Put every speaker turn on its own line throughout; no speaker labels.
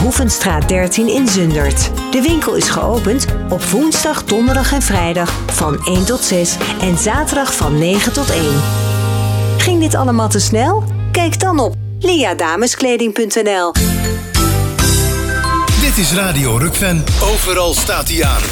Hoevenstraat 13 in Zundert. De winkel is geopend op woensdag, donderdag en vrijdag van 1 tot 6 en zaterdag van 9 tot 1. Ging dit allemaal te snel? Kijk dan op liadameskleding.nl.
Dit is Radio Rukven. Overal staat hij aan.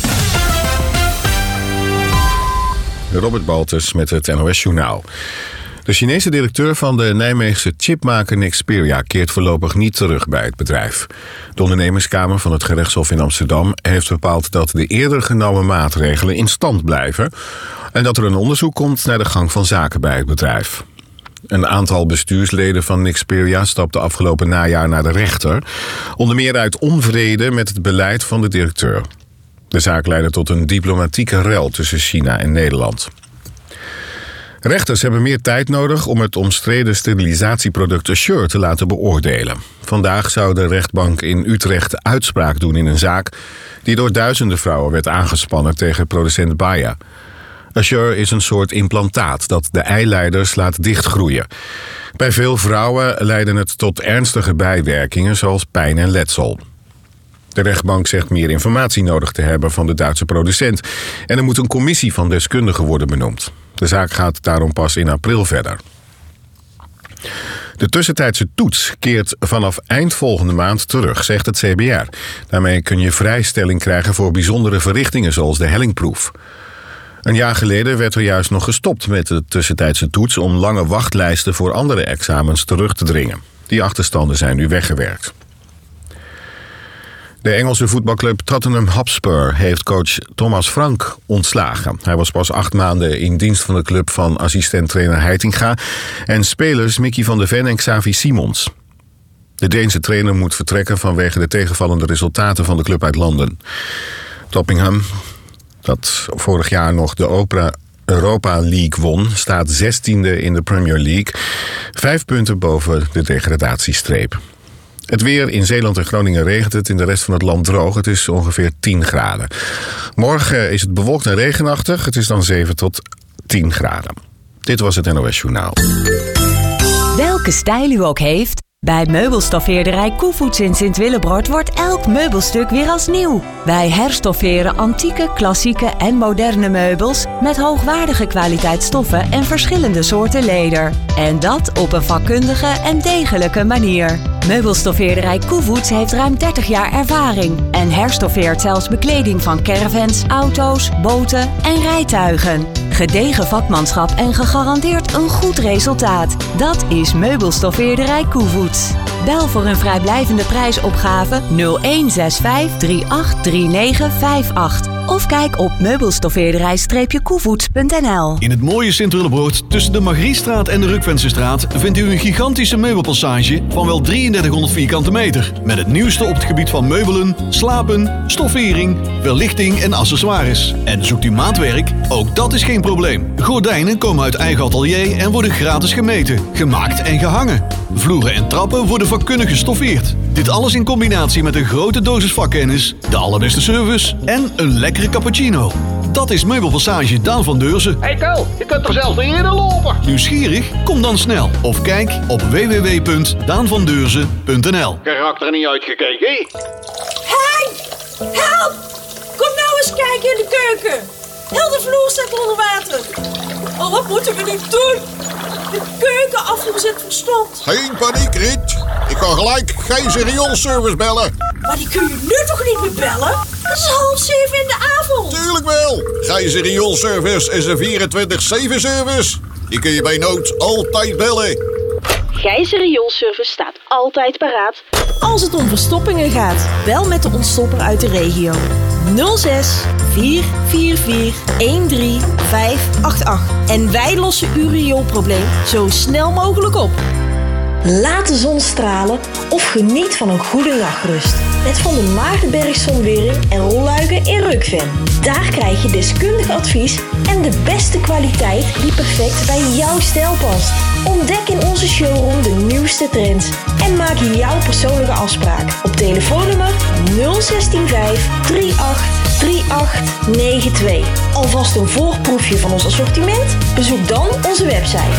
Robert Baltus met het NOS-journaal. De Chinese directeur van de Nijmeegse chipmaker Nexperia keert voorlopig niet terug bij het bedrijf. De ondernemerskamer van het gerechtshof in Amsterdam heeft bepaald dat de eerder genomen maatregelen in stand blijven en dat er een onderzoek komt naar de gang van zaken bij het bedrijf. Een aantal bestuursleden van Nexperia stapte afgelopen najaar naar de rechter, onder meer uit onvrede met het beleid van de directeur. De zaak leidde tot een diplomatieke rel tussen China en Nederland. Rechters hebben meer tijd nodig om het omstreden sterilisatieproduct Assure te laten beoordelen. Vandaag zou de rechtbank in Utrecht uitspraak doen in een zaak die door duizenden vrouwen werd aangespannen tegen producent Bayer. Assure is een soort implantaat dat de eileiders laat dichtgroeien. Bij veel vrouwen leidde het tot ernstige bijwerkingen zoals pijn en letsel. De rechtbank zegt meer informatie nodig te hebben van de Duitse producent en er moet een commissie van deskundigen worden benoemd. De zaak gaat daarom pas in april verder. De tussentijdse toets keert vanaf eind volgende maand terug, zegt het CBR. Daarmee kun je vrijstelling krijgen voor bijzondere verrichtingen zoals de hellingproef. Een jaar geleden werd er juist nog gestopt met de tussentijdse toets om lange wachtlijsten voor andere examens terug te dringen. Die achterstanden zijn nu weggewerkt. De Engelse voetbalclub Tottenham Hotspur heeft coach Thomas Frank ontslagen. Hij was pas 8 maanden in dienst van de club van assistent-trainer Heitinga en spelers Mickey van der Ven en Xavi Simons. De Deense trainer moet vertrekken vanwege de tegenvallende resultaten van de club uit Londen. Tottenham, dat vorig jaar nog de Europa League won, staat 16e in de Premier League, 5 punten boven de degradatiestreep. Het weer in Zeeland en Groningen regent het, in de rest van het land droog. Het is ongeveer 10 graden. Morgen is het bewolkt en regenachtig. Het is dan 7 tot 10 graden. Dit was het NOS Journaal.
Welke stijl u ook heeft, bij meubelstoffeerderij Koevoets in Sint-Willebrod wordt elk meubelstuk weer als nieuw. Wij herstofferen antieke, klassieke en moderne meubels met hoogwaardige kwaliteitsstoffen en verschillende soorten leder. En dat op een vakkundige en degelijke manier. Meubelstoffeerderij Koevoets heeft ruim 30 jaar ervaring en herstoffeert zelfs bekleding van caravans, auto's, boten en rijtuigen. Gedegen vakmanschap en gegarandeerd een goed resultaat. Dat is Meubelstoffeerderij Koevoets. Bel voor een vrijblijvende prijsopgave 0165 383958 of kijk op meubelstoffeerderij-koevoets.nl.
In het mooie Sint-Willebrod tussen de Margriestraat en de Rukvensestraat vindt u een gigantische meubelpassage van wel 3300 vierkante meter. Met het nieuwste op het gebied van meubelen, slapen, stoffering, verlichting en accessoires. En zoekt u maatwerk? Ook dat is geen probleem. Gordijnen komen uit eigen atelier en worden gratis gemeten, gemaakt en gehangen. Vloeren en trappen worden vakkundig gestoffeerd. Dit alles in combinatie met een grote dosis vakkennis, de allerbeste service en een lekkere cappuccino. Dat is Meubelpassage Daan van Deurzen.
Hey Ko, je kunt er zelfs niet in lopen.
Nieuwsgierig? Kom dan snel. Of kijk op www.daanvandeurzen.nl.
Karakter niet uitgekeken, hè?
Hey! Help! Kom nou eens kijken in de keuken. Heel de vloer staat onder water. Oh, wat moeten we nu doen? De keukenafvoer zit verstompt.
Geen paniek, Riet. Ik ga gelijk Gijzer rioolservice bellen.
Maar die kun je nu toch niet meer bellen? Het is 6:30 in de avond.
Tuurlijk wel. Gijzer rioolservice is een 24/7 service. Die kun je bij nood altijd bellen.
Gijzer rioolservice staat altijd paraat.
Als het om verstoppingen gaat, bel met de ontstopper uit de regio. 06 444 13588. En wij lossen uw rioolprobleem zo snel mogelijk op.
Laat de zon stralen of geniet van een goede nachtrust. Met Van der Maartenberg Zonwering en rolluiken in Rukven. Daar krijg je deskundig advies en de beste kwaliteit die perfect bij jouw stijl past. Ontdek in onze showroom de nieuwste trends en maak jouw persoonlijke afspraak op telefoonnummer 0165 38 3892. Alvast een voorproefje van ons assortiment? Bezoek dan onze website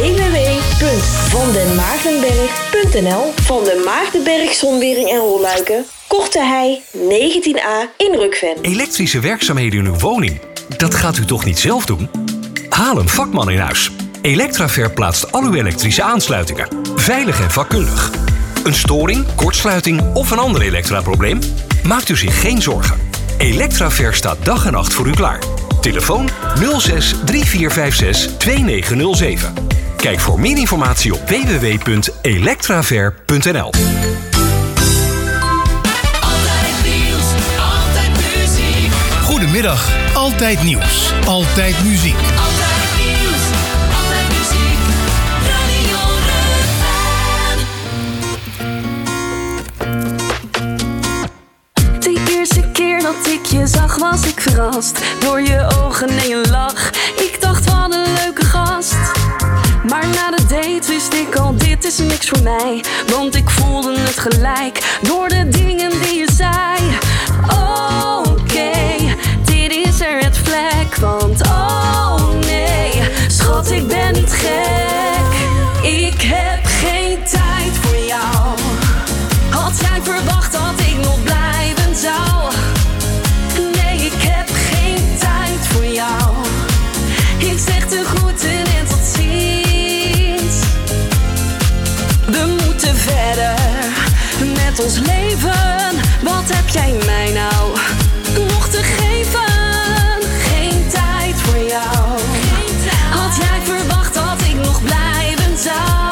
www.vandenmaartenberg.nl. Van den Maartenberg Zonwering en Rolluiken, Korte Hei 19a in Rukven.
Elektrische werkzaamheden in uw woning, dat gaat u toch niet zelf doen? Haal een vakman in huis. Electraver plaatst al uw elektrische aansluitingen. Veilig en vakkundig. Een storing, kortsluiting of een ander elektraprobleem? Maakt u zich geen zorgen. Electraver staat dag en nacht voor u klaar. Telefoon 06 3456 2907. Kijk voor meer informatie op www.electraver.nl.
Goedemiddag, Altijd Nieuws, Altijd Muziek.
Altijd nieuws, altijd muziek, Radio Rukven.
De eerste keer dat ik je zag was ik verrast door je ogen en je lach. Ik dacht wat een leuke gast. Maar na de date wist ik al, dit is niks voor mij. Want ik voelde het gelijk door de dingen die je zei. Oké, dit is er het vlek. Want oh nee, schat, ik ben niet gek. Ik heb geen tijd voor jou. Had jij verwacht dat ik nog blijven zou? Nee, ik heb geen tijd voor jou. Ik zeg de groeten en tot ziens. We moeten verder met ons leven. Wat heb jij mij nou nog te geven? Geen tijd voor jou. Had jij verwacht dat ik nog blijven zou?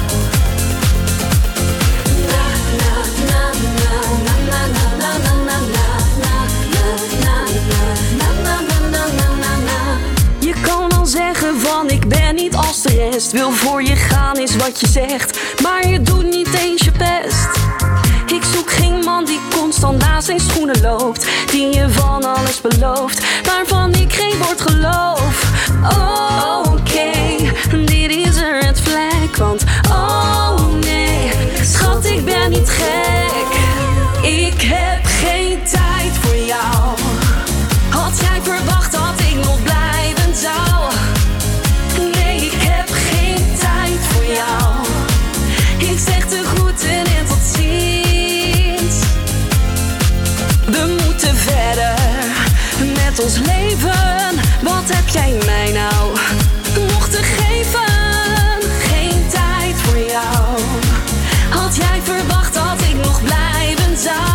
Je kan al zeggen van ik ben niet als de rest. Wil voor je gaan is wat je zegt, maar je doet niet eens je best. Ik zoek geen man die constant naast zijn schoenen loopt, die je van alles belooft, waarvan ik geen woord geloof. Oh, oké, dit is er het vlek. Want oh nee, schat, ik ben niet gek. Ik heb geen tijd voor jou. Had jij verwacht dat ik nog blijven zou? Nee, ik heb geen tijd voor jou. Ik zeg de groeten en tot ziens. We moeten verder met ons leven. Wat heb jij mij nou nog te geven? Geen tijd voor jou. Had jij verwacht dat ik nog blijven zou?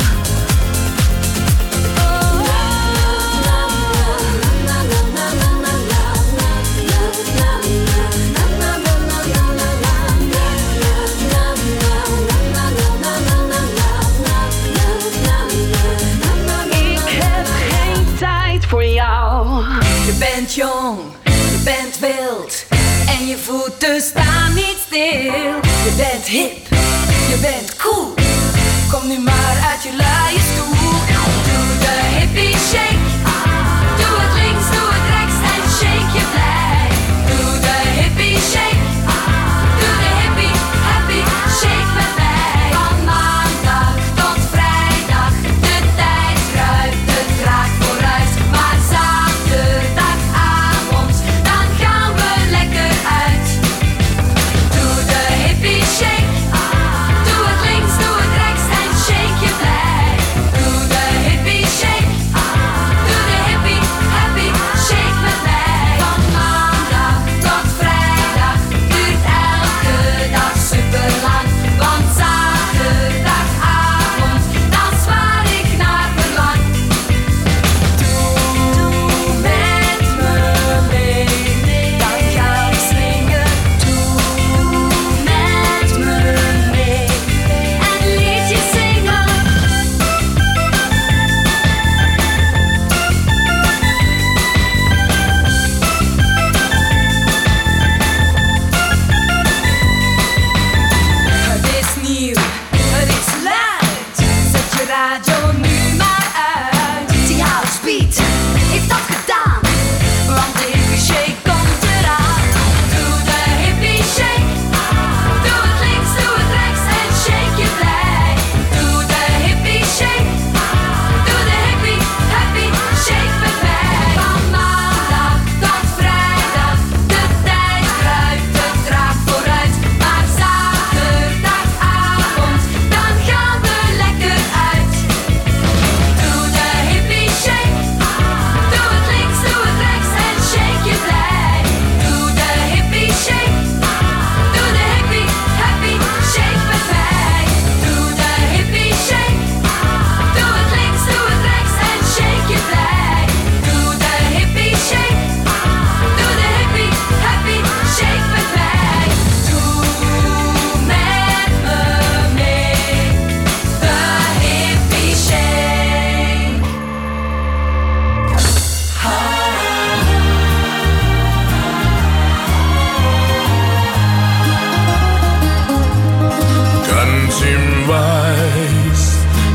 Voor jou.
Je bent jong, je bent wild en je voeten staan niet stil. Je bent hip, je bent cool. Kom nu maar uit je luie stoel. Doe de hippie shake. Doe het links, doe het rechts en shake je blij. Doe de hippie shake. Doe de hippie, happy shake met mij. Van maandag tot vrijdag, de tijd kruipt, het traag vooruit. Maar zaterdagavond, dan gaan we lekker uit. Doe de hippie shake. Doe het links, doe het rechts en shake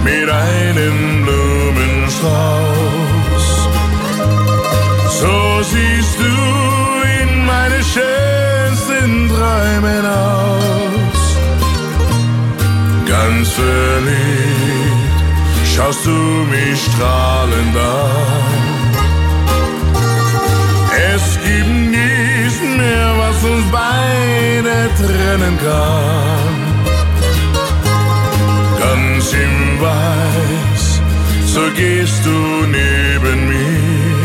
mit einem Blumenstrauß. So siehst du in meine schönsten Träumen aus. Ganz verliebt schaust du mich strahlend an. Es gibt nichts mehr, was uns beide trennen kann. Ganz im Weiß, so gehst du neben mir.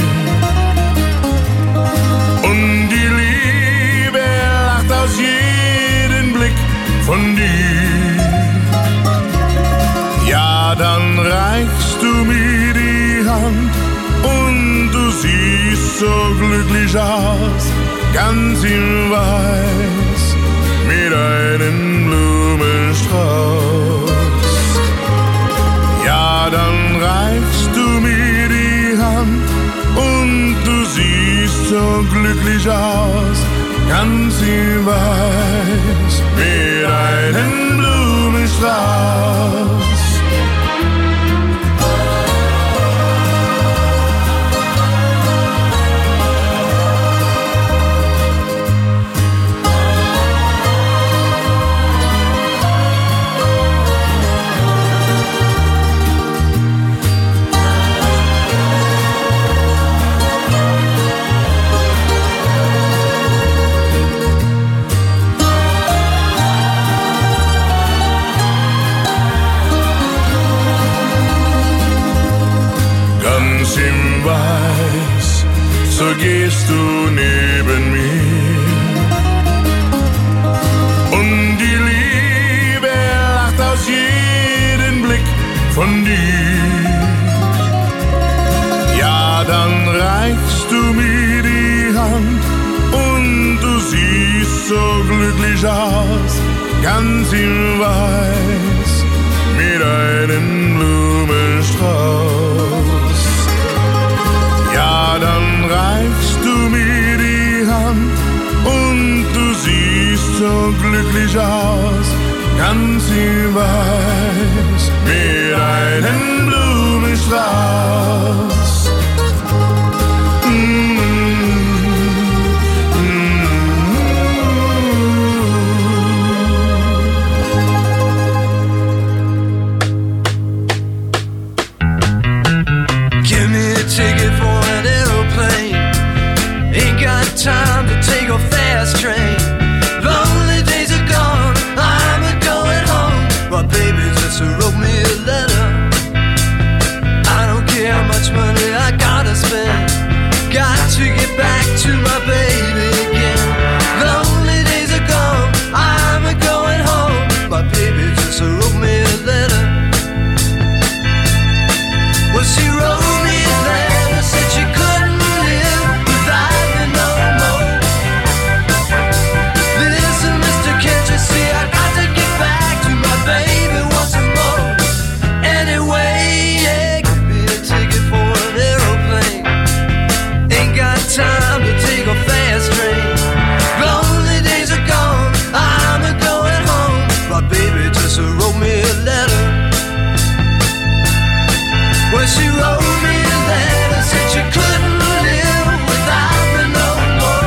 Und die Liebe lacht aus jedem Blick von dir. Ja, dann reichst du mir die Hand und du siehst so glücklich aus, ganz im Weiß, mit einem Blumenstrauß. Ja, dann reichst du mir die Hand und du siehst so glücklich aus, ganz im Weiß, mit einem Blumenstrauß. Im Weiß, so gehst du neben mir. Und die Liebe lacht aus jedem Blick von dir. Ja, dann reichst du mir die Hand und du siehst so glücklich aus, ganz im Weiß, mit einem Blumenstrauß. Ja, dann reichst du mir die Hand und du siehst so glücklich aus, ganz im Weiß, mit einem Blumenstrauß.
Give me a ticket for an aeroplane. Ain't got time to take a fast train. Lonely days are gone, I'm a going home. My baby just wrote me a letter. I don't care how much money I gotta spend. Got to get back to my baby again. Lonely days are gone, I'm a going home. My baby just wrote me a letter. Well, she wrote me a letter, said she couldn't live without me no more. Listen, mister, can't you see I got to get back to my baby once more. Anyway, yeah, give me a ticket for an aeroplane. Ain't got time to take a fast train. Lonely days are gone, I'm a going home. My baby just wrote me a letter. Well, she wrote me a letter, said she couldn't live without me no more.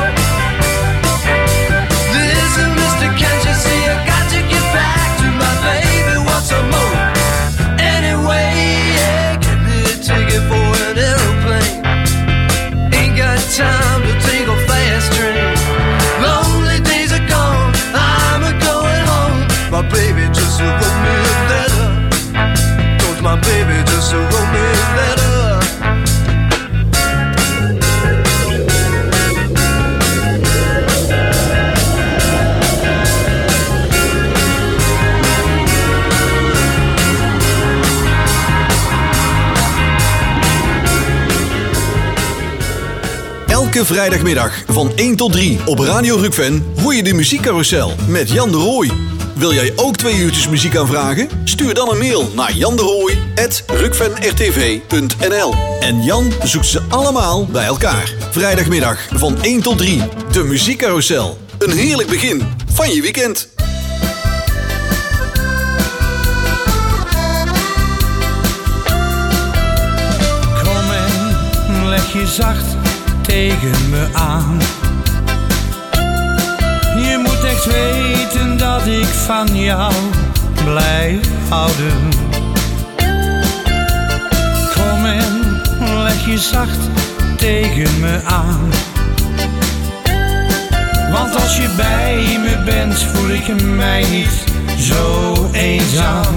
Listen, mister, can't you see I got to get back to my baby once more. Anyway, yeah, give me a ticket for an aeroplane. Ain't got time to take a fast train. Lonely days are gone, I'm a going home. My baby just wrote me a letter. Cause my baby just wrote me a letter.
Elke vrijdagmiddag van 1 tot 3 op Radio Rukven hoor je de muziekcarousel met Jan de Rooij. Wil jij ook 2 uurtjes muziek aanvragen? Stuur dan een mail naar janderooij@rukvenrtv.nl. En Jan zoekt ze allemaal bij elkaar. Vrijdagmiddag van 1 tot 3. De muziekcarousel. Een heerlijk begin van je weekend.
leg je zacht tegen me aan. Je moet echt weten dat ik van jou blijf houden. Kom en leg je zacht tegen me aan. Want als je bij me bent, voel ik mij niet zo eenzaam.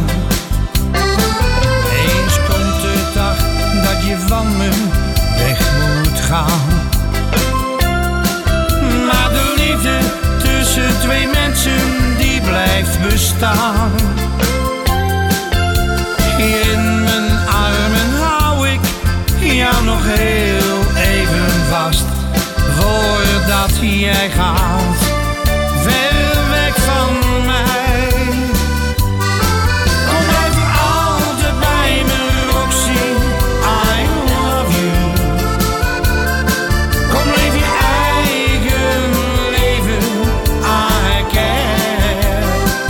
Eens komt de dag dat je van me weg moet gaan. Maar de liefde tussen twee mensen, die blijft bestaan. Hier in mijn armen hou ik jou nog heel even vast. Voordat jij gaat, ver weg van mij. Kom blijf altijd bij me, Roxy, I love you. Kom leef je eigen leven, I care.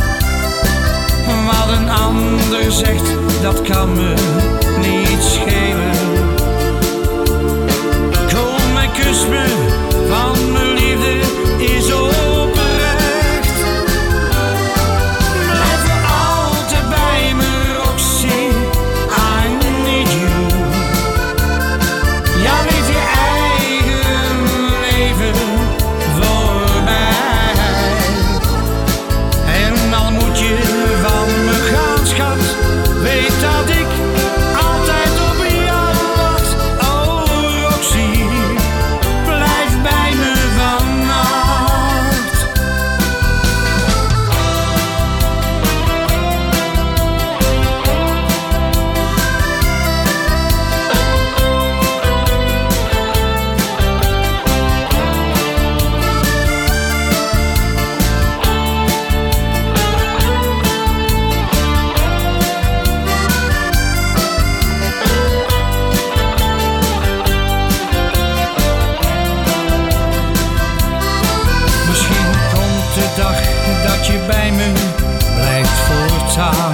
Wat een ander zegt, dat kan me niet schelen. Kom en kus me, want mijn liefde is oprecht. Blijf altijd bij me, Roxy, I need you. Ja, leef je eigen leven voor mij. En al moet je van me gaan, schat, weet dat ik altijd op jou wacht. Oh, Roxy, blijf bij me vannacht. Misschien komt de dag dat je bij me blijft voortaan.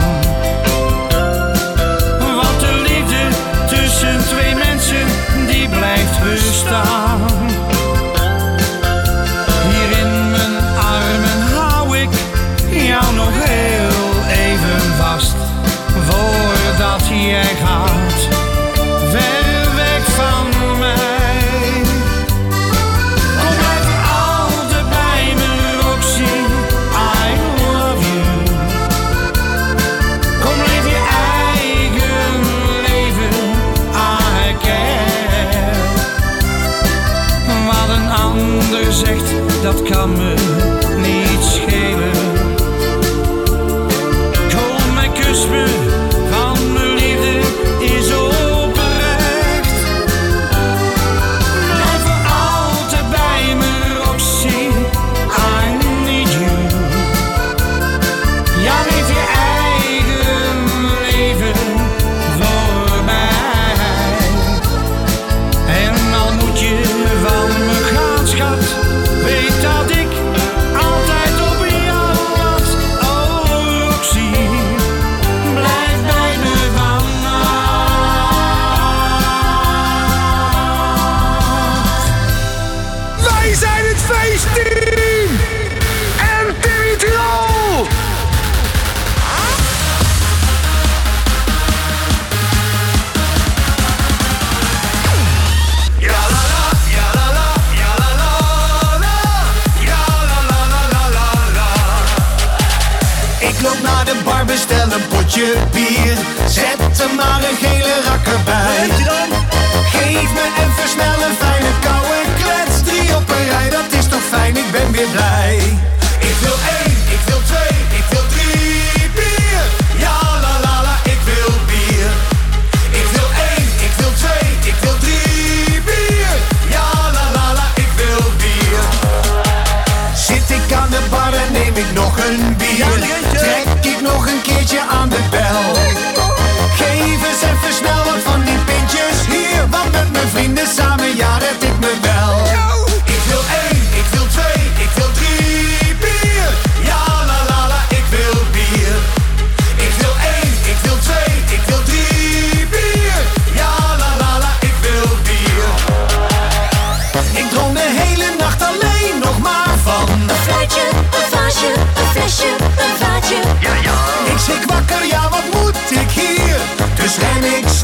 Want de liefde tussen twee mensen, die blijft bestaan. Hier in mijn armen hou ik jou nog heel even vast. Voordat jij gaat, ver weg van mij. Kom blijf altijd bij me, Roxy, I love you. Kom leef je eigen leven, I care. Wat een ander zegt, dat kan me niet schelen. Kom en kus me, van mijn liefde is oprecht. Blijf altijd bij me, Roxy, I need you. Ja, leef je eigen leven voor mij. En al moet je van me gaan, schat, weet dat ik altijd op jou wacht. Oh, Roxy, blijf bij me vannacht.
Wij zijn het feestteam! En Tirol!
Ik loop naar de bar, bestel een potje bier. Zet er maar een gele rakker bij. Geef me even snel een fijne koude klets. 3 op een rij, dat is toch fijn, ik ben weer blij. Ik wil 1, ik wil 2, ik wil 3 bier. Ja la la la, ik wil bier. Ik wil 1, ik wil 2, ik wil 3 bier. Ja la la la, ik wil bier. Zit ik aan de bar en neem ik nog een bier. Trek ik nog een keertje aan de bel. Geef eens even snel wat van die pintjes hier. Want met mijn vrienden samen, ja, red ik me wel. Ik wil 1, ik wil 2, ik wil 3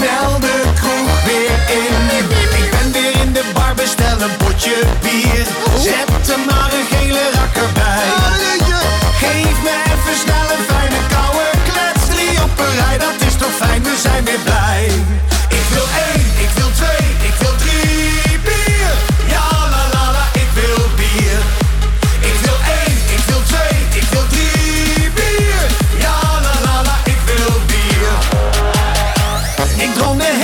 snel de kroeg weer in. Ik ben weer in de bar, bestel een potje bier. Zet er maar een gele rakker bij. Geef me even snel een fijne koude klets. 3 op een rij, dat is toch fijn, we zijn weer blij. Ik wil 1, ik wil 2, ik wil 3 bier. Ja la la la, ik wil bier. Ik wil 1, ik wil 2, ik wil 3 bier. Ja la la la, ik wil bier. Ik droom de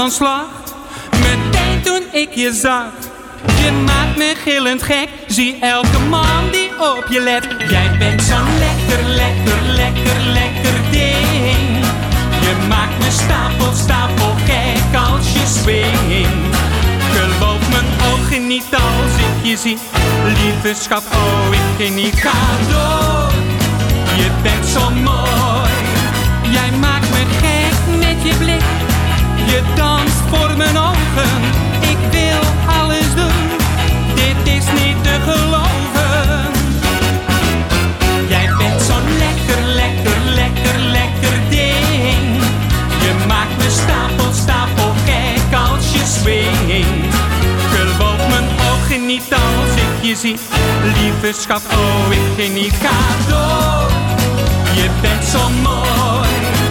van slag. Meteen toen ik je zag. Je maakt me gillend gek. Zie elke man die op je let. Jij bent zo'n lekker, lekker, lekker, lekker ding. Je maakt me stapel, stapel gek als je swingt. Geloof mijn ogen niet als ik je zie. Lieve schat, oh ik geniet. Ga door, je bent zo mooi. Jij maakt me gek met je blik. Je danst voor mijn ogen. Ik wil alles doen. Dit is niet te geloven. Jij bent zo'n lekker, lekker, lekker, lekker ding. Je maakt me stapel, stapel gek als je swingt. Geloof mijn ogen niet als ik je zie. Lieve schat, oh ik geniet. Ga door, je bent zo mooi.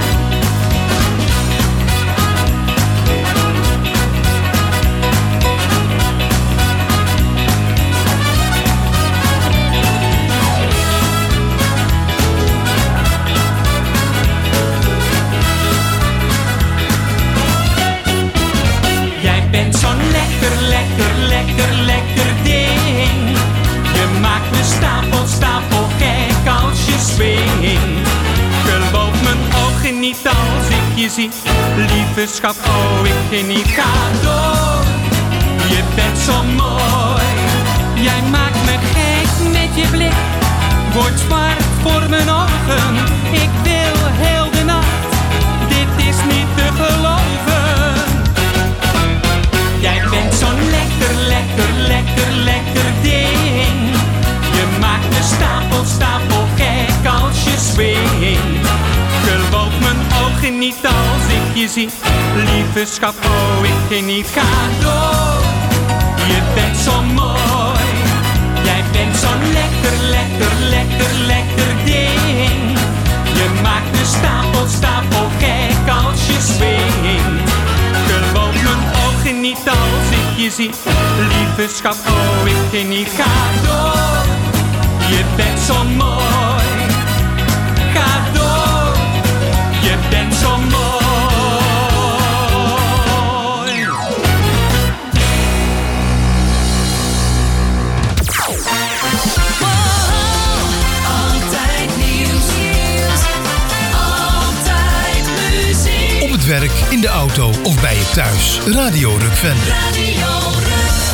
Lekker, lekker, lekker ding. Je maakt me stapel, stapel gek als je swingt. Geloof mijn ogen niet als ik je zie. Lieve schat, oh ik geniet. Ga door, je bent zo mooi. Jij maakt me gek met je blik. Wordt zwart voor mijn ogen. Ik wil heel de nacht. Dit is niet te geloven. Jij bent zo'n lekker, lekker, lekker, lekker ding. Je maakt me stapel, stapel gek als je swingt. Geloof mijn ogen niet als ik je zie. Lieve schat, oh ik geniet. Ga door, je bent zo mooi. Jij bent zo'n lekker, lekker, lekker, lekker ding. Je maakt me stapel, stapel gek als je swingt. Geloof mijn ogen niet als ik je zie. Lieve schat, oh ik geniet. Ga door, je bent zo mooi. Ga door, je bent zo mooi.
Altijd nieuws, altijd muziek.
Op het werk, in de auto of bij je thuis. Radio Rukvende.
Radio Rukven.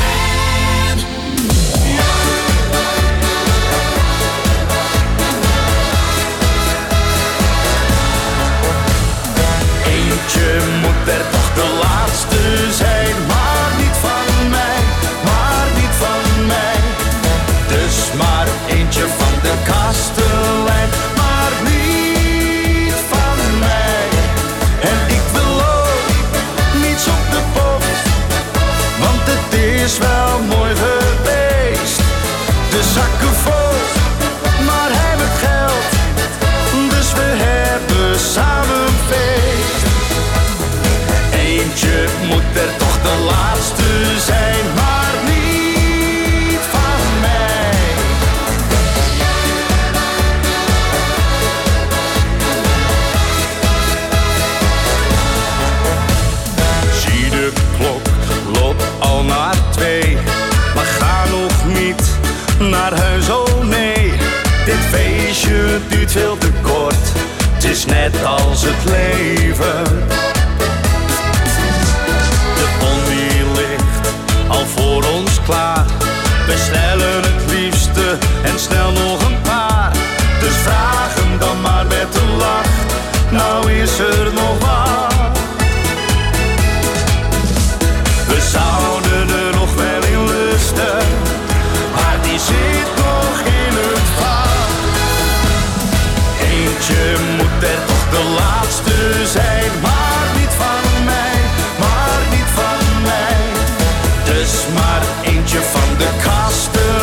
Eentje moet er toch de laatste zijn, maar niet van mij, maar niet van mij. Dus maar eentje van de kastelein, maar niet van mij. En ik wil ook niets op de post, want het is wel mooi geweest. De zakken vol, maar hij met geld, dus we hebben samen feest. Eentje moet er toch de laatste zijn, maar niet van mij. Zie de klok loopt al naar 2, maar ga nog niet naar huis, oh nee. Dit feestje duurt veel te kort, het is net als het leven. De bon die ligt al voor ons klaar. We stellen het liefste en snel nog een paar. Dus vraag hem dan maar met een lach, nou is er nog wat. We zouden er nog wel in lusten, maar die zit nog in het vat. Eentje moet er toch de laatste zijn, maar niet van mij, maar niet van mij. Dus maar eentje van de kasten.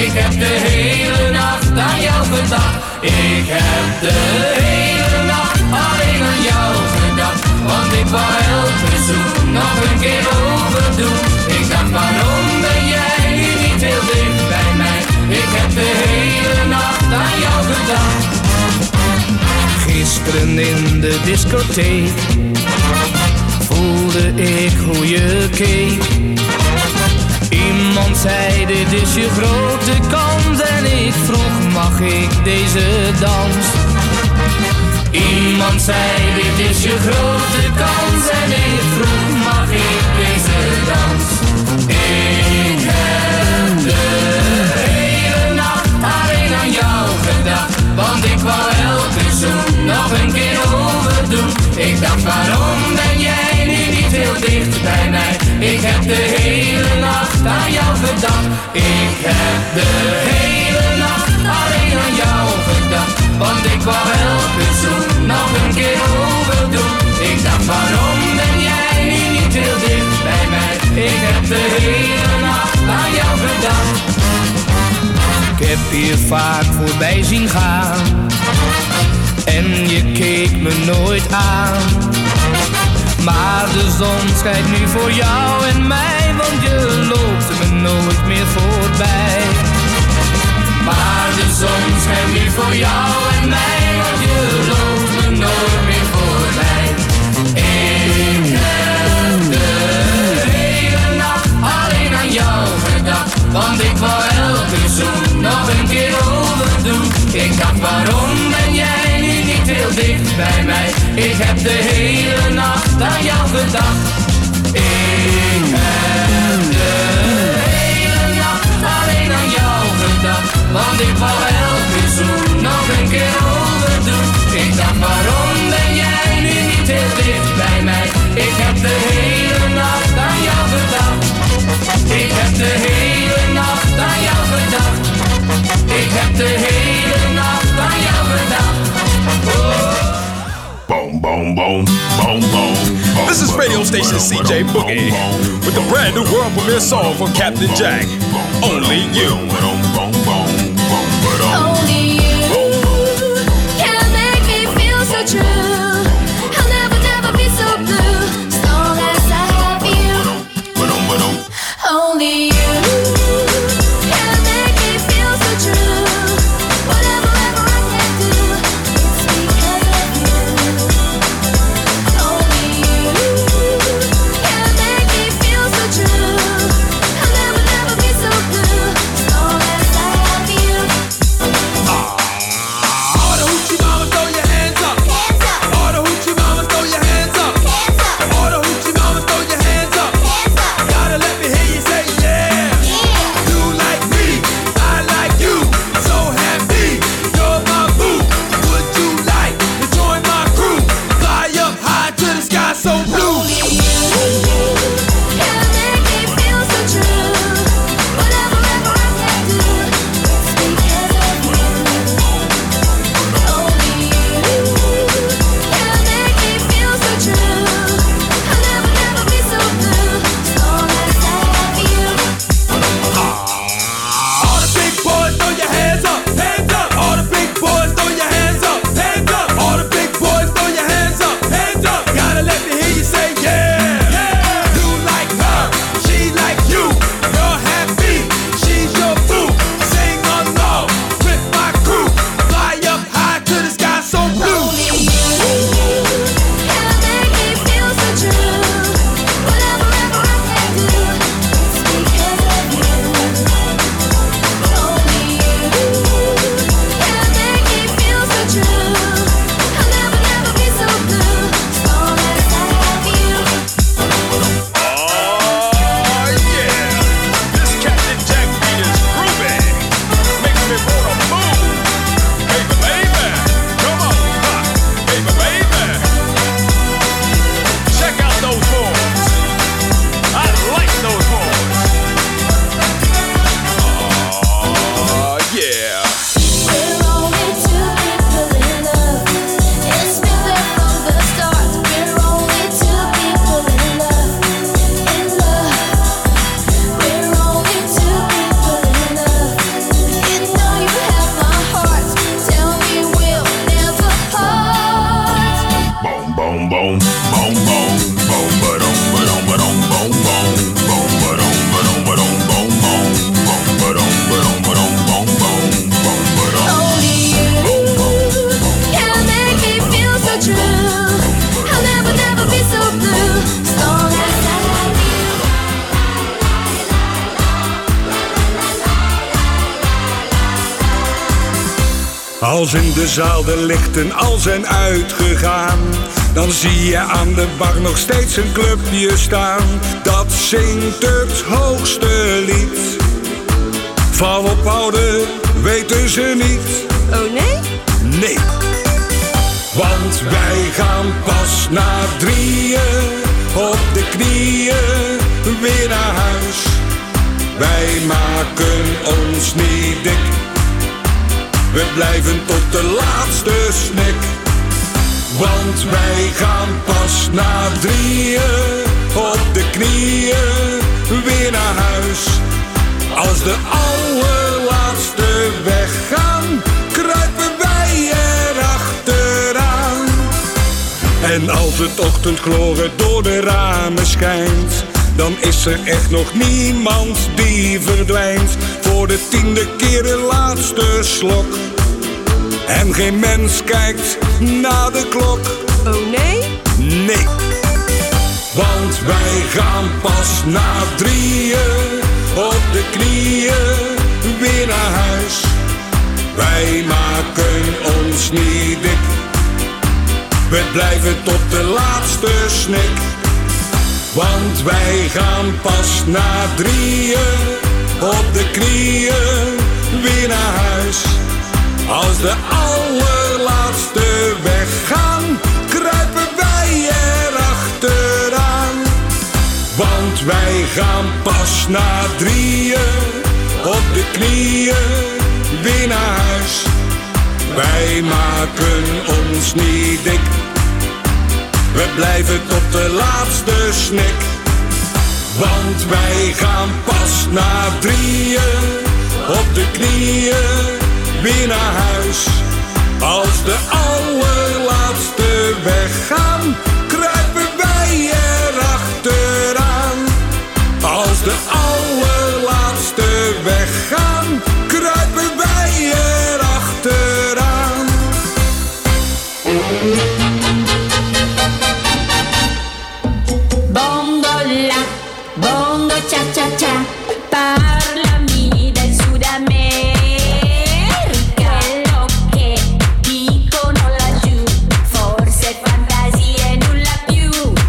Ik heb de hele nacht aan jou gedacht. Ik heb de hele nacht alleen aan jou gedacht. Want ik wou elke zoen nog een keer overdoen. Ik dacht, waarom ben jij nu niet heel dicht bij mij? Ik heb de hele nacht aan jou gedacht. Gisteren in de discotheek voelde ik hoe je keek. Iemand zei, dit is je grote kans. En ik vroeg, mag ik deze dans? Iemand zei, dit is je grote kans. En ik vroeg, mag ik deze dans? Ik heb de hele nacht alleen aan jou gedacht. Want ik wou elke zoen nog een keer overdoen. Ik dacht, waarom ben jij nu niet heel dicht bij mij? Ik heb de hele nacht aan jou gedacht. Ik heb de hele nacht alleen aan jou gedacht. Want ik wou elke zoen nog een keer overdoen. Ik dacht, waarom ben jij nu niet heel dicht bij mij? Ik heb de hele nacht aan jou gedacht. Ik heb je vaak voorbij zien gaan en je keek me nooit aan. Maar de zon schijnt nu voor jou en mij, want je loopt me nooit meer voorbij. Maar de zon schijnt nu voor jou en mij, want je loopt me nooit meer voorbij. Ik heb de hele nacht alleen aan jou gedacht. Want ik wou elke zoen nog een keer overdoen. Ik dacht, waarom ben jij nu niet heel dicht bij mij? Ik heb de hele nacht aan jou gedacht. Ik heb de hele nacht alleen aan jou gedacht. Want ik wou elke zoen nog een keer overdoen. Ik dacht, waarom ben jij nu niet heel dicht bij mij? Ik heb de hele nacht aan jou gedacht. Ik heb de hele nacht aan jou gedacht. Ik heb de hele nacht aan jou gedacht.
Boom, boom, boom, boom, boom. This is radio station CJ Boogie with the brand new world premiere song from Captain Jack. Only you.
Only you can make me feel so true. I'll never, never be so blue as long as I have you. Only you can make me feel so true. Whatever ever I can do, it's because of you. Only you can make me feel so true. I'll never, never be so blue as long as I
Als in de zaal de lichten al zijn uitgegaan, dan zie je aan de bar nog steeds een clubje staan. Dat zingt het hoogste lied. Van ophouden weten ze niet.
Oh nee?
Nee. Want wij gaan pas na 3 op de knieën weer naar huis. Wij maken ons niet dik. We blijven tot de laatste snik. Want wij gaan pas na 3 op de knieën weer naar huis. Als de allerlaatste weggaan, kruipen wij erachteraan. En als het ochtendgloren door de ramen schijnt, dan is er echt nog niemand die verdwijnt. Voor de 10e keer de laatste slok. En geen mens kijkt naar de klok.
Oh nee?
Nee. Want wij gaan pas na 3 op de knieën weer naar huis. Wij maken ons niet dik. We blijven tot de laatste snik. Want wij gaan pas na 3 op de knieën weer naar huis. Als de allerlaatste weggaan, kruipen wij erachteraan. Want wij gaan pas na 3 op de knieën weer naar huis. Wij maken ons niet dik. We blijven tot de laatste snik. Want wij gaan pas na 3 op de knieën weer naar huis. Als de allerlaatste weggaan, kruipen wij erachteraan. Als de allerlaatste weggaan, kruipen wij erachteraan.
Bondola, bongo cha cha cha, parlami del Sud America. Quello che dicono laggiù, forse fantasia e nulla più.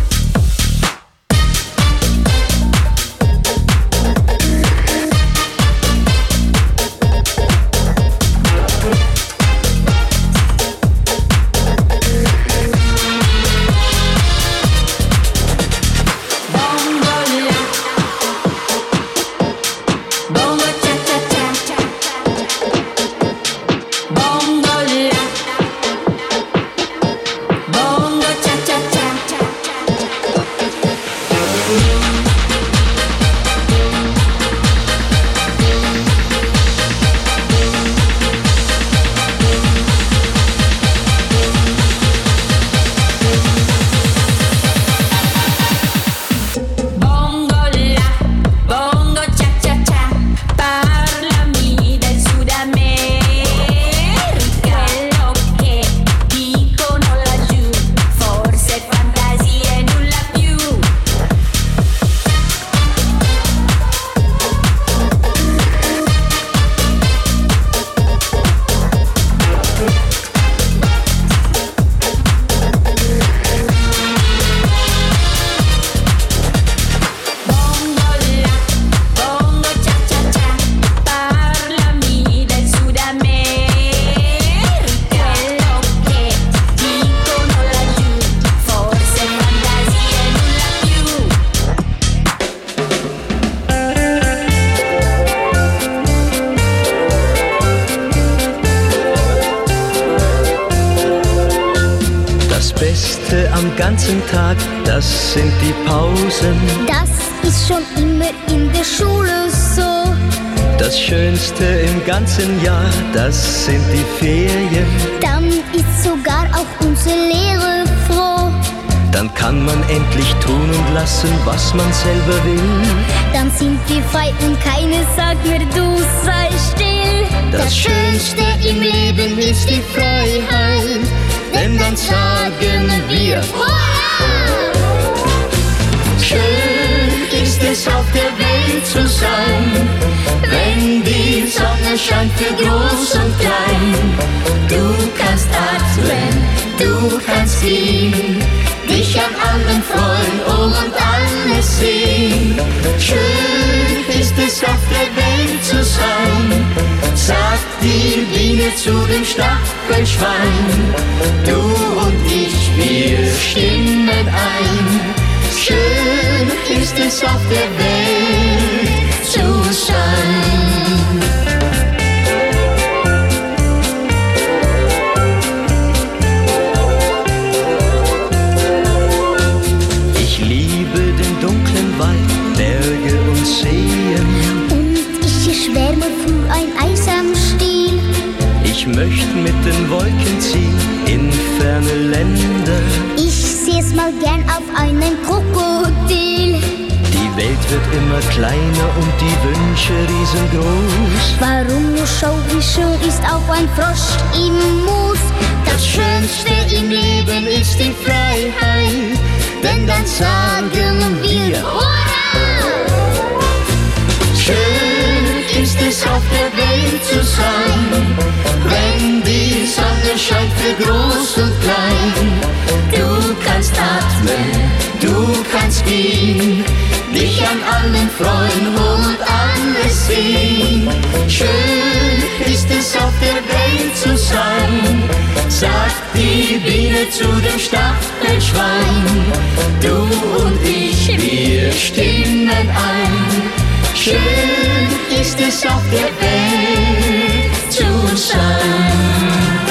ganzen Tag, das sind die Pausen.
Das ist schon immer in der Schule so.
Das Schönste im ganzen Jahr, das sind die Ferien.
Dann ist sogar auch unsere Lehre froh.
Dann kann man endlich tun und lassen, was man selber will.
Dann sind wir frei und keiner sagt mir, du sei still. Das Schönste im Leben ist die Freiheit, denn dann sagen wir Hurra! Schön ist es auf der Welt zu sein, wenn die Sonne scheint für groß und klein. Du kannst gehen, dich an allen freuen und alles sehen. Schön ist es auf der Welt zu sein, sagt die Biene zu dem Stachelschwein. Du und ich, wir stimmen ein. Schön ist es auf der Welt zu sein.
Ich liebe den dunklen Wald, Berge und Seen.
Und ich schwärme für ein einsamen Stiel.
Ich möchte mit den Wolken ziehen in ferne Länder.
Ich seh's mal gern auf einem Krokodil.
Die Welt wird immer kleiner und die Wünsche riesengroß.
Warum nur schau, wie schön ist auch ein Frosch im Moos. Das Schönste im Leben ist die Freiheit, denn dann sagen wir Hurra! Schön ist es auf der Welt zu sein, wenn die Sonne scheint für groß und klein. Du kannst atmen, du kannst gehen, dich an allen freuen und alles sehen. Schön ist es auf der Welt zu sein, sagt die Biene zu dem Stachelschwein. Du und ich, wir stimmen ein. Schön ist es auf der Welt zu sein.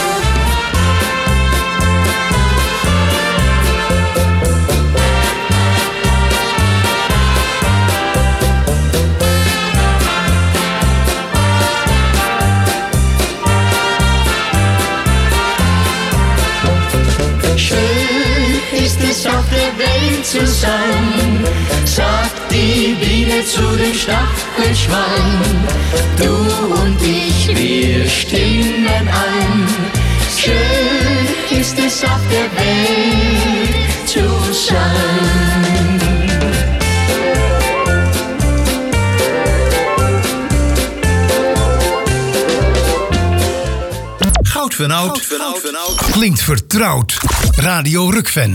Auf der Welt zu sein, sagt die Biene zu dem Stachelschwein. Du und ich, wir stimmen ein. Schön ist es auf der Welt zu sein.
Goud van Oud klinkt vertrouwd. Radio Rukven.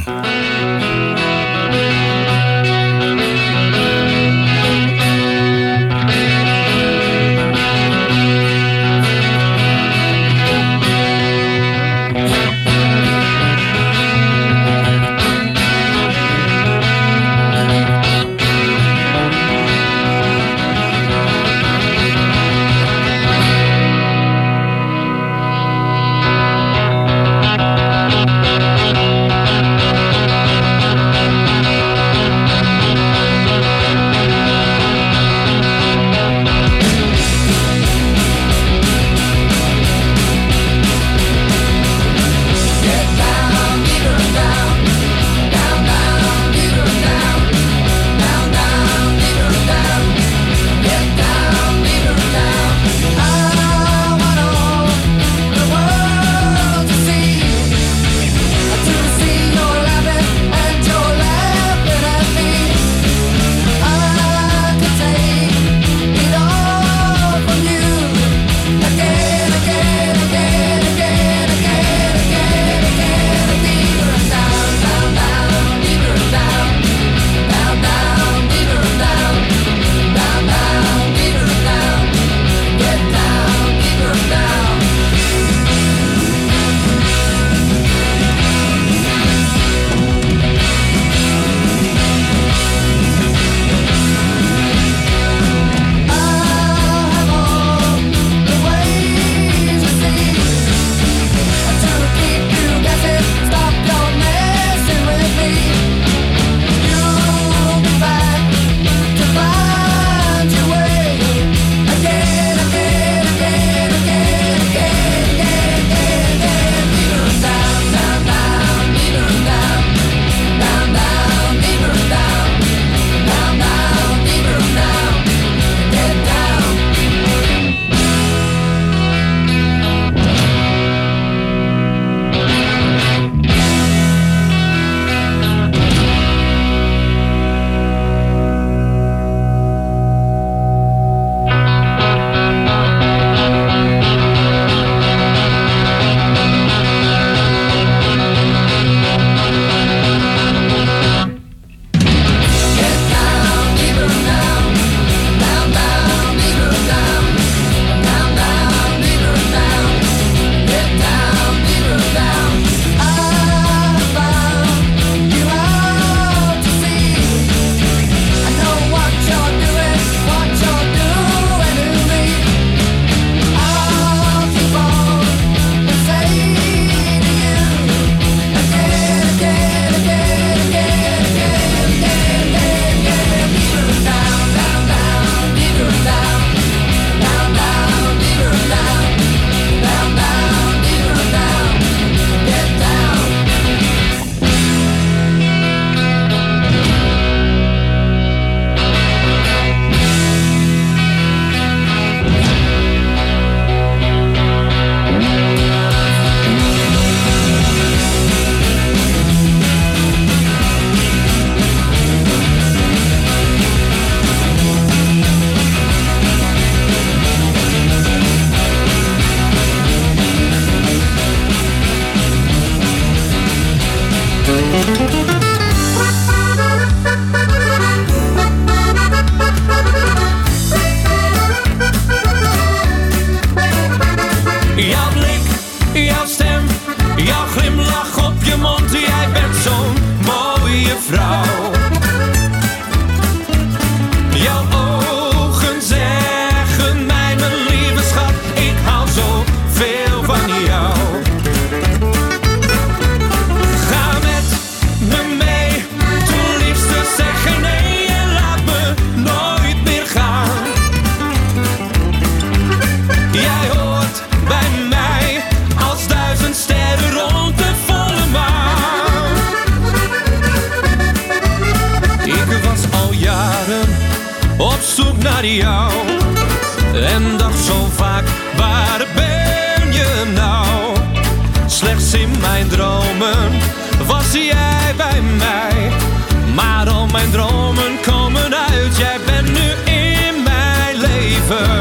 naar jou. En dacht zo vaak, waar ben je nou? Slechts in mijn dromen was jij bij mij. Maar al mijn dromen komen uit, jij bent nu in mijn leven.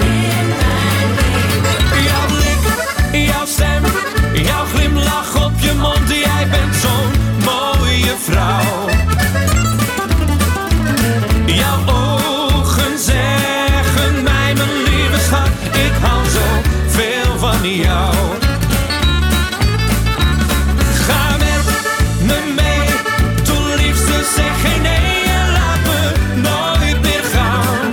Jouw blik, jouw stem, jouw glimlach op je mond, jij bent zo'n mooie vrouw. Jouw ogen zeggen mij, mijn lieve schat, ik hou zo veel van jou. Ga met me mee, toen liefste, zeg geen nee en laat me nooit meer gaan.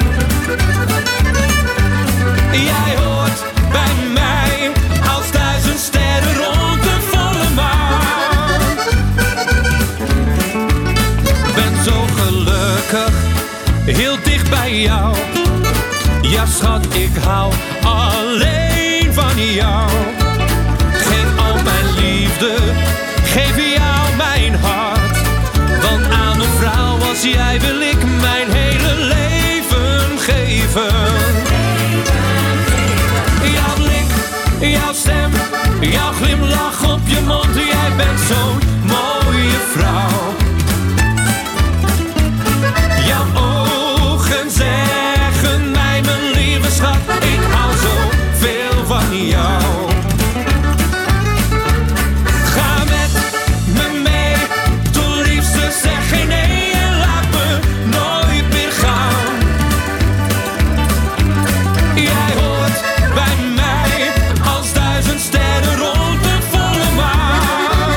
Jij hoort bij mij als 1000 sterren rond de volle maan. Ben zo gelukkig, heel dicht bij jou. Ja schat, ik hou alleen van jou. Geef al mijn liefde, geef jou mijn hart. Want aan een vrouw als jij wil ik mijn hele leven geven. Jouw blik, jouw stem, jouw glimlach op je mond, jij bent zo'n mooie vrouw. Jouw ogen zeggen mij, mijn lieve schat, ik hou zo veel van jou. Ga met me mee, toen liefste, zeg geen nee en laat me nooit meer gaan. Jij hoort bij mij als 1000 sterren rond de volle maan.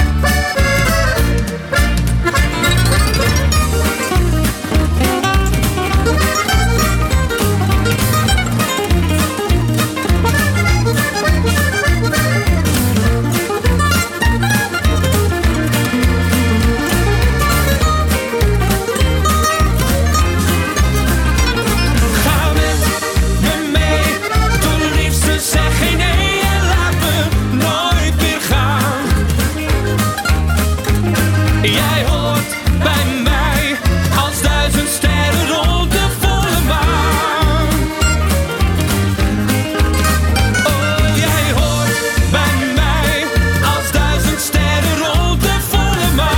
Ga met me mee, toen liefste, zeg geen nee en laat me nooit meer gaan. Jij hoort bij mij als 1000 sterren rond de volle maan. Oh, jij hoort bij mij als 1000 sterren rond de volle maan.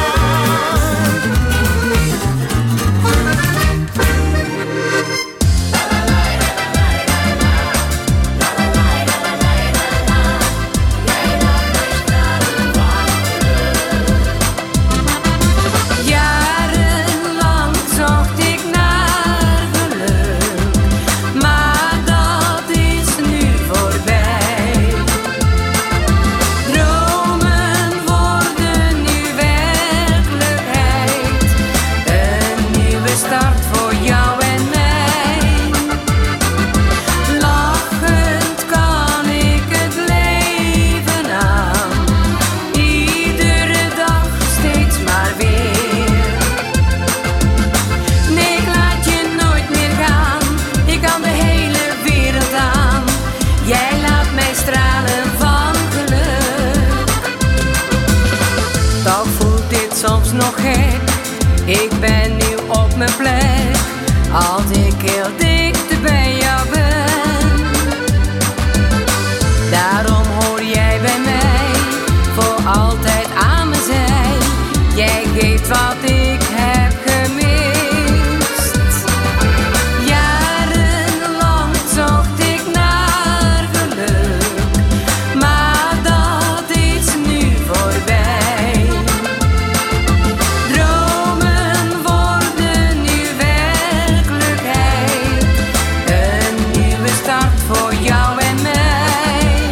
Jarenlang zocht ik naar geluk, maar dat is nu voorbij. Dromen worden nu werkelijkheid, een nieuwe start voor jou en mij. Lachend kan ik het leven aan, iedere dag steeds maar weer. Nee, ik laat je nooit meer gaan, ik kan de hele wereld aan. Jij laat mij stralen van geluk. Toch voelt dit soms nog gek, ik ben nu op mijn plek. Als ik heel dicht bij jou ben, daarom hoor jij bij mij voor altijd aan mijn zij. Jij geeft wat ik heb gemist. Jarenlang zocht ik naar geluk, maar dat is nu voorbij. Dromen worden nu werkelijkheid, een nieuwe start voor jou en mij.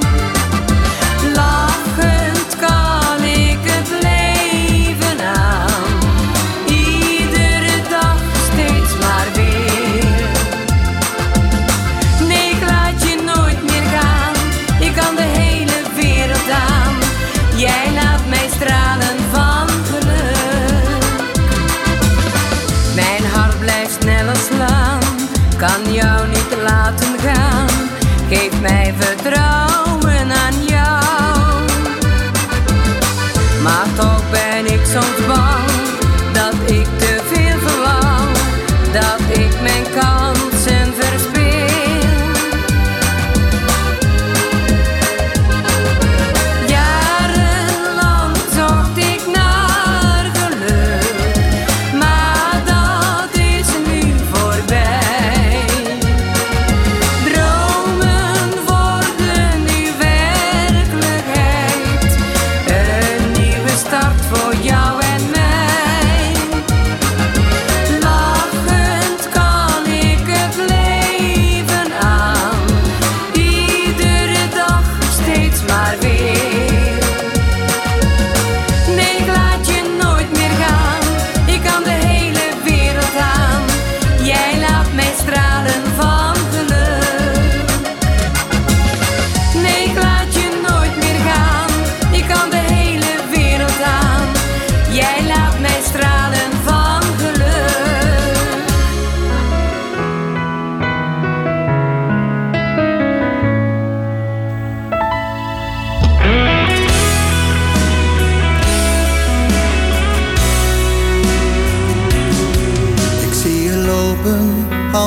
Lachend kan ik het leven aan, iedere dag steeds maar weer. Nee, ik laat je nooit meer gaan, ik kan de hele wereld aan. Jij laat mij stralen van geluk. Mijn hart blijft sneller slaan, kan jou niet laten gaan. Geef mij vertrouwen aan jou. Maar toch ben ik soms bang dat ik te veel verlang, dat ik mijn kans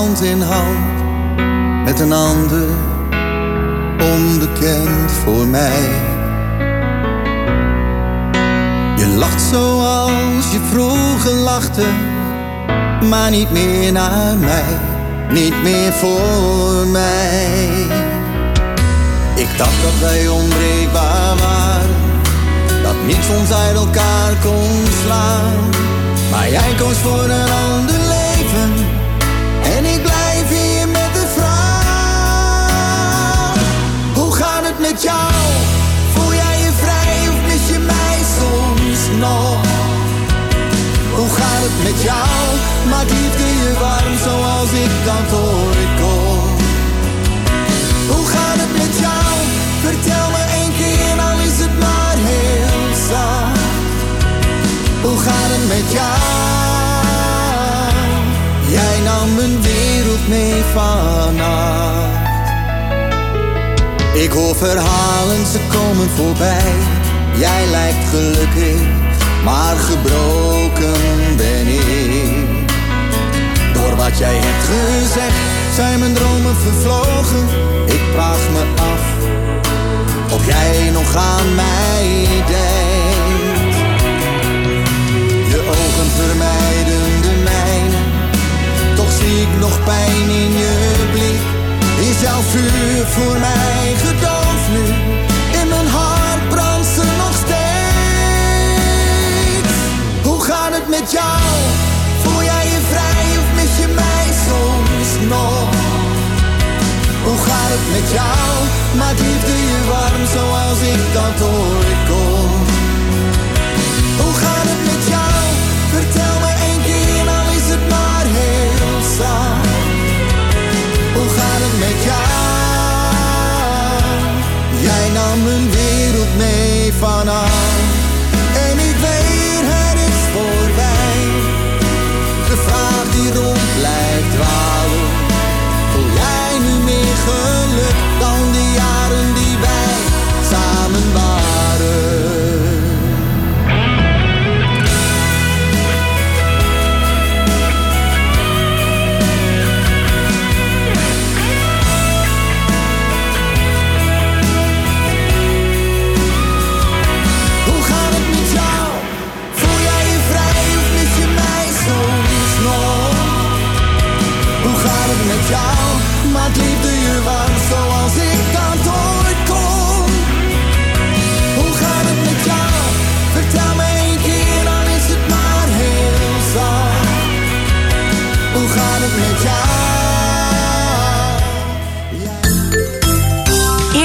hand in hand met een ander, onbekend voor mij. Je lacht zoals je vroeger lachte, maar niet meer naar mij, niet meer voor mij. Ik dacht dat wij onbreekbaar waren, dat niets ons uit elkaar kon slaan. Maar jij koos voor een ander leven en ik blijf hier met de vraag: hoe gaat het met jou? Voel jij je vrij of mis je mij soms nog? Hoe gaat het met jou? Maakt liefde je warm zoals ik dat ooit kon? Hoe gaat het met jou? Vertel me één keer, al is het maar heel zacht. Hoe gaat het met jou? Jij nam mijn wereld mee vannacht. Ik hoor verhalen, ze komen voorbij. Jij lijkt gelukkig, maar gebroken ben ik. Door wat jij hebt gezegd, zijn mijn dromen vervlogen. Ik vraag me af of jij nog aan mij denkt. Je ogen vermijden de mijne, toch zie ik nog pijn in je blik. Is jouw vuur voor mij gedoofd nu? In mijn hart brandt ze nog steeds. Hoe gaat het met jou? Voel jij je vrij of mis je mij soms nog? Hoe gaat het met jou? Maakt liefde je warm zoals ik dat ooit kon? Hoe gaat het met jou? Vertel me één keer, al is het maar heel zacht. Hoe gaat het met jou? Jij nam mijn wereld mee vanaf.